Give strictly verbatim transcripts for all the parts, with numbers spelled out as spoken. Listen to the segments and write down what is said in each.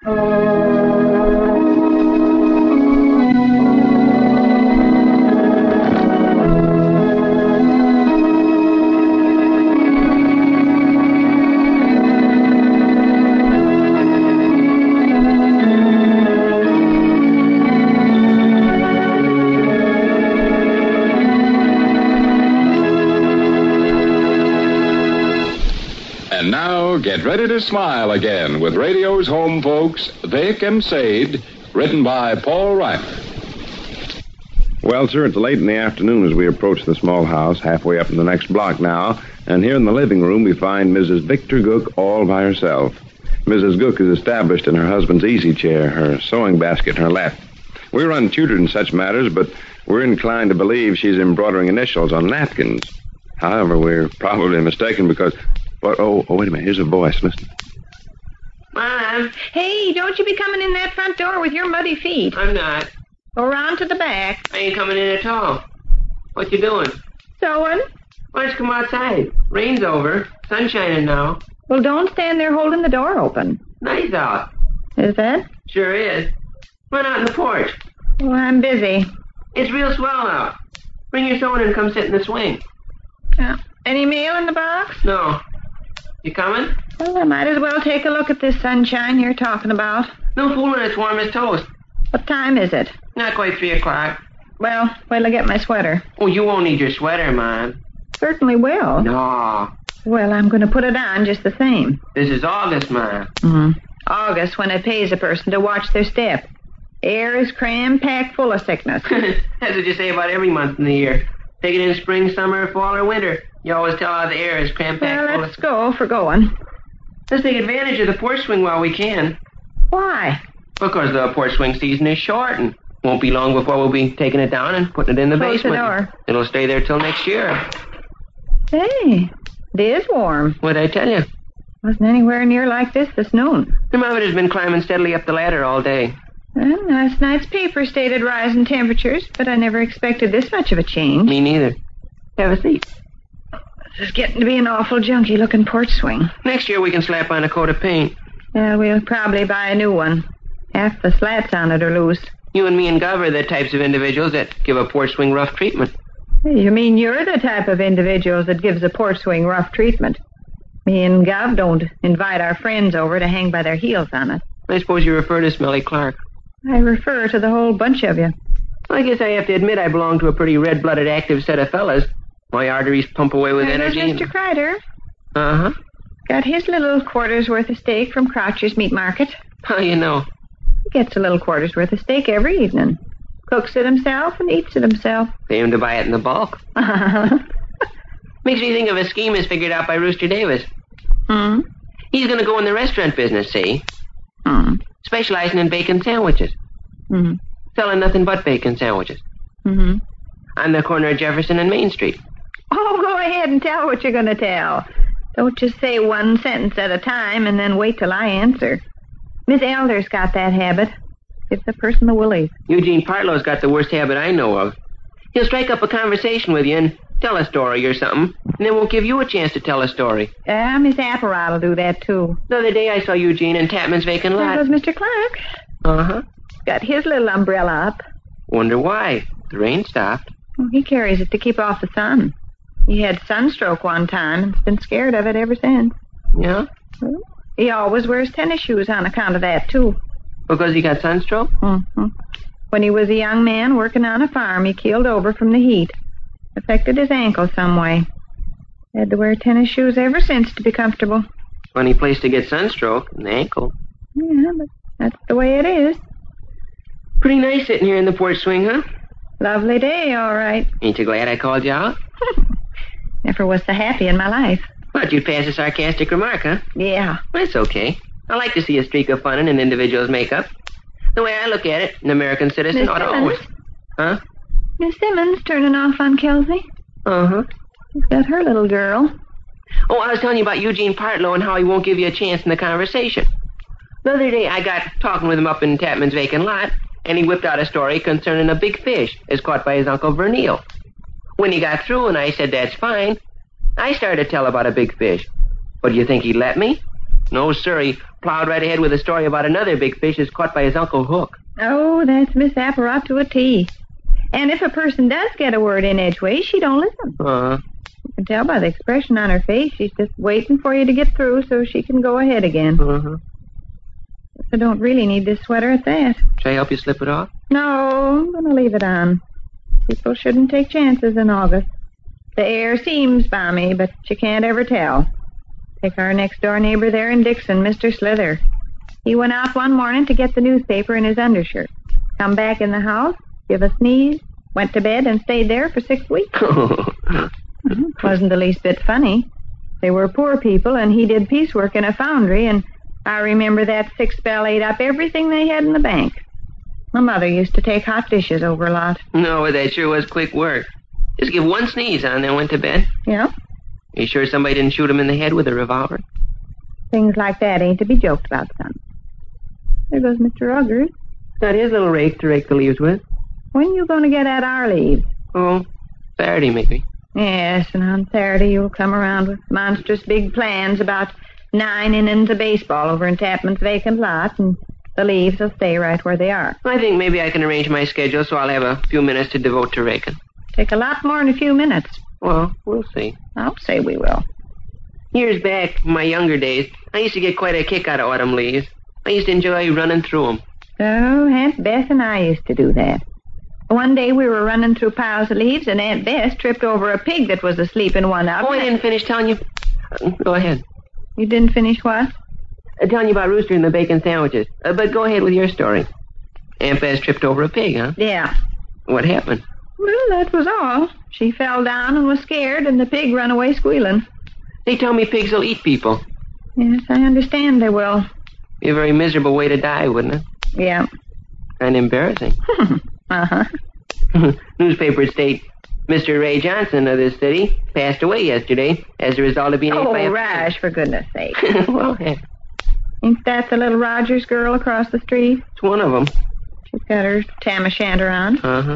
And now, get ready to smile again with radio's home folks, Vic and Sade, written by Paul Reimer. Well, sir, it's late in the afternoon as we approach the small house, halfway up in the next block now, and here in the living room we find Missus Victor Gook all by herself. Missus Gook is established in her husband's easy chair, her sewing basket in her lap. We're untutored in such matters, but we're inclined to believe she's embroidering initials on napkins. However, we're probably mistaken because... But, oh, oh, wait a minute. Here's a voice. Listen. Mom. Hey, don't you be coming in that front door with your muddy feet. I'm not. Go round to the back. I ain't coming in at all. What you doing? Sewing. Why don't you come outside? Rain's over. Sun's shining now. Well, don't stand there holding the door open. Nice out. Is that? Sure is. Run out on the porch. Well, I'm busy. It's real swell out. Bring your sewing and come sit in the swing. Uh, any mail in the box? No. You coming? Well, I might as well take a look at this sunshine you're talking about. No fooling, it's warm as toast. What time is it? Not quite three o'clock. Well, wait till I get my sweater. Oh, you won't need your sweater, Mom. Certainly will. No. Well, I'm going to put it on just the same. This is August, Mom. Mm-hmm. August, when it pays a person to watch their step. Air is cram-packed full of sickness. That's what you say about every month in the year. Take it in spring, summer, fall, or winter. You always tell how the air is cram-packed Well, full let's of... go for going. Let's take advantage of the porch swing while we can. Why? Because the porch swing season is short, and won't be long before we'll be taking it down and putting it in the Close basement. the door. It'll stay there till next year. Hey, it is warm. What'd I tell you? Wasn't anywhere near like this this noon. Thermometer's been climbing steadily up the ladder all day. Well, last night's paper stated rising temperatures, but I never expected this much of a change. Me neither. Have a seat. This is getting to be an awful junky-looking porch swing. Next year we can slap on a coat of paint. Yeah, we'll probably buy a new one. Half the slats on it are loose. You and me and Gov are the types of individuals that give a porch swing rough treatment. Hey, you mean you're the type of individuals that gives a porch swing rough treatment? Me and Gov don't invite our friends over to hang by their heels on it. I suppose you refer to Smelly Clark. I refer to the whole bunch of you. I guess I have to admit I belong to a pretty red-blooded, active set of fellas. My arteries pump away with There goes energy. Mister Kreider. Uh-huh. Got his little quarter's worth of steak from Croucher's Meat Market. How you know? He gets a little quarter's worth of steak every evening. Cooks it himself and eats it himself. Pay him to buy it in the bulk. Makes me think of a scheme as figured out by Rooster Davis. Hmm? He's going to go in the restaurant business, see? Hmm. Specializing in bacon sandwiches. Hmm. Selling nothing but bacon sandwiches. Hmm. On the corner of Jefferson and Main Street. Oh, go ahead and tell what you're going to tell. Don't just say one sentence at a time and then wait till I answer. Miss Elder's got that habit. Gives the person the willies. Eugene Partlow's got the worst habit I know of. He'll strike up a conversation with you and tell a story or something, and then won't give you a chance to tell a story. Ah, uh, Miss Apparat will do that, too. The other day I saw Eugene in Tapman's vacant lot. There goes Mister Clark. Uh-huh. Got his little umbrella up. Wonder why. The rain stopped. Well, he carries it to keep off the sun. He had sunstroke one time and's been scared of it ever since. Yeah? Well, he always wears tennis shoes on account of that, too. Because he got sunstroke? Mm-hmm. When he was a young man working on a farm, he keeled over from the heat. Affected his ankle some way. Had to wear tennis shoes ever since to be comfortable. Funny place to get sunstroke, an ankle. Yeah, but that's the way it is. Pretty nice sitting here in the porch swing, huh? Lovely day, all right. Ain't you glad I called you out? Never was so happy in my life. Thought you'd pass a sarcastic remark, huh? Yeah. That's okay. I like to see a streak of fun in an individual's makeup. The way I look at it, an American citizen Miss ought to Simmons? always... Huh? Miss Simmons turning off on Kelsey. Uh-huh. She's got her little girl. Oh, I was telling you about Eugene Partlow and how he won't give you a chance in the conversation. The other day, I got talking with him up in Tapman's vacant lot, and he whipped out a story concerning a big fish as caught by his Uncle Verneal. When he got through and I said that's fine, I started to tell about a big fish. But do you think he'd let me? No, sir. He plowed right ahead with a story about another big fish that's caught by his Uncle Hook. Oh, that's Miss Apparat to a T. And if a person does get a word in edgeways, she don't listen. Uh-huh. You can tell by the expression on her face. She's just waiting for you to get through so she can go ahead again. Uh-huh. I don't really need this sweater at that. Shall I help you slip it off? No, I'm going to leave it on. People shouldn't take chances in August. The air seems balmy, but you can't ever tell. Take our next-door neighbor there in Dixon, Mister Slither. He went out one morning to get the newspaper in his undershirt. Come back in the house, give a sneeze, went to bed, and stayed there for six weeks. Wasn't the least bit funny. They were poor people, and he did piecework in a foundry, and I remember that sick spell ate up everything they had in the bank. My mother used to take hot dishes over a lot. No, that sure was quick work. Just give one sneeze on, then went to bed. Yeah? You sure somebody didn't shoot him in the head with a revolver? Things like that ain't to be joked about, son. There goes Mister Ruggers. Got his little rake to rake the leaves with. When you going to get at our leaves? Oh, Saturday, maybe. Yes, and on Saturday you'll come around with monstrous big plans about nine innings of baseball over in Tapman's vacant lot, and the leaves will stay right where they are. I think maybe I can arrange my schedule so I'll have a few minutes to devote to raking. Take a lot more than a few minutes. Well, we'll see. I'll say we will. Years back, in my younger days, I used to get quite a kick out of autumn leaves. I used to enjoy running through them. Oh, Aunt Beth and I used to do that. One day we were running through piles of leaves, and Aunt Beth tripped over a pig that was asleep in one of them. Oh, I didn't finish telling you. Uh, go ahead. You didn't finish what? Uh, telling you about Rooster and the bacon sandwiches. Uh, but go ahead with your story. Aunt Beth tripped over a pig, huh? Yeah. What happened? Well, that was all. She fell down and was scared, and the pig ran away squealing. They tell me pigs will eat people. Yes, I understand they will. Be a very miserable way to die, wouldn't it? Yeah. And embarrassing. Uh-huh. Newspaper state Mister Ray Johnson of this city passed away yesterday as a result of being ate Oh, by a Raj, for goodness sake. Well, yeah, Ain't that the little Rogers girl across the street? it's one of them. She's got her tam o' shanter on. Uh-huh.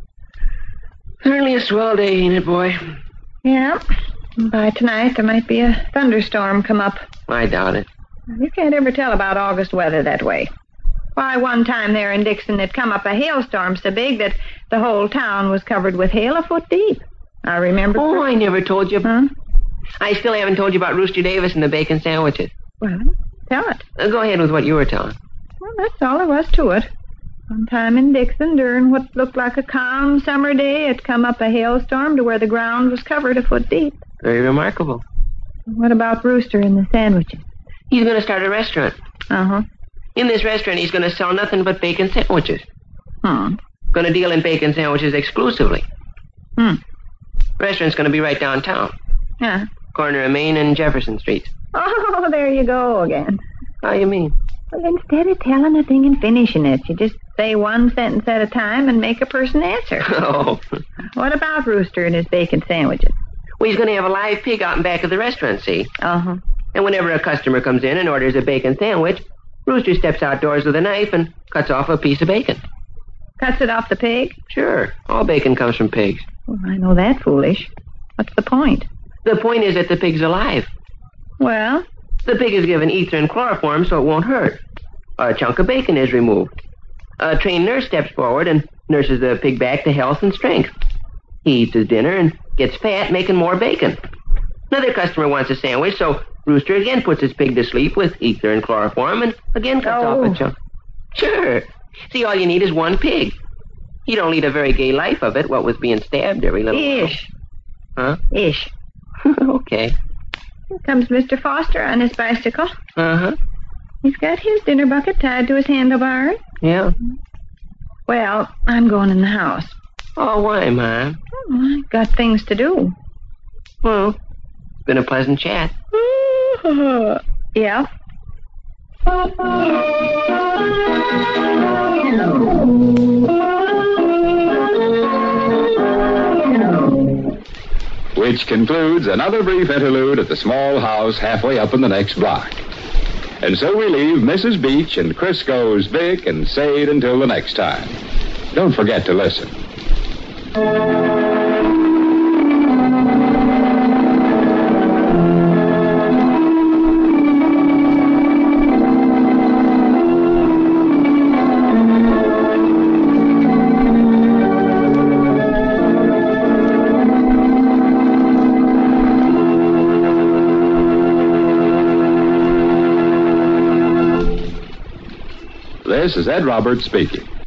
Certainly a swell day, ain't it, boy? Yeah. And by tonight, there might be a thunderstorm come up. I doubt it. You can't ever tell about August weather that way. Why, one time there in Dixon, it come up a hailstorm so big that the whole town was covered with hail a foot deep. I remember... Oh, I never told you. Huh? I still haven't told you about Rooster Davis and the bacon sandwiches. Well, tell it. Uh, go ahead with what you were telling. Well, that's all there was to it. One time in Dixon, during what looked like a calm summer day, it come up a hailstorm to where the ground was covered a foot deep. Very remarkable. What about Rooster and the sandwiches? He's going to start a restaurant. Uh-huh. In this restaurant, he's going to sell nothing but bacon sandwiches. Hmm. Going to deal in bacon sandwiches exclusively. Hmm. Restaurant's going to be right downtown. Yeah. Corner of Main and Jefferson Streets. Oh, there you go again. How you mean? Well, instead of telling a thing and finishing it, you just say one sentence at a time and make a person answer. Oh. What about Rooster and his bacon sandwiches? Well, he's going to have a live pig out in back of the restaurant, see? Uh-huh. And whenever a customer comes in and orders a bacon sandwich, Rooster steps outdoors with a knife and cuts off a piece of bacon. Cuts it off the pig? Sure. All bacon comes from pigs. Well, I know that foolish. What's the point? The point is that the pig's alive. Well? The pig is given ether and chloroform so it won't hurt. A chunk of bacon is removed. A trained nurse steps forward and nurses the pig back to health and strength. He eats his dinner and gets fat, making more bacon. Another customer wants a sandwich, so Rooster again puts his pig to sleep with ether and chloroform and again cuts Oh. off a chunk. Sure. See, all you need is one pig. You don't lead a very gay life of it, what with being stabbed every little Ish. while. Ish. Huh? Okay. Here comes Mister Foster on his bicycle. Uh-huh. He's got his dinner bucket tied to his handlebar. Yeah. Well, I'm going in the house. Oh, why, Mom? Oh, I've got things to do. Well, it's been a pleasant chat. Yeah? Which concludes another brief interlude at the small house halfway up in the next block. And so we leave Missus Beach and Crisco's Vic and Sade until the next time. Don't forget to listen. This is Ed Roberts speaking.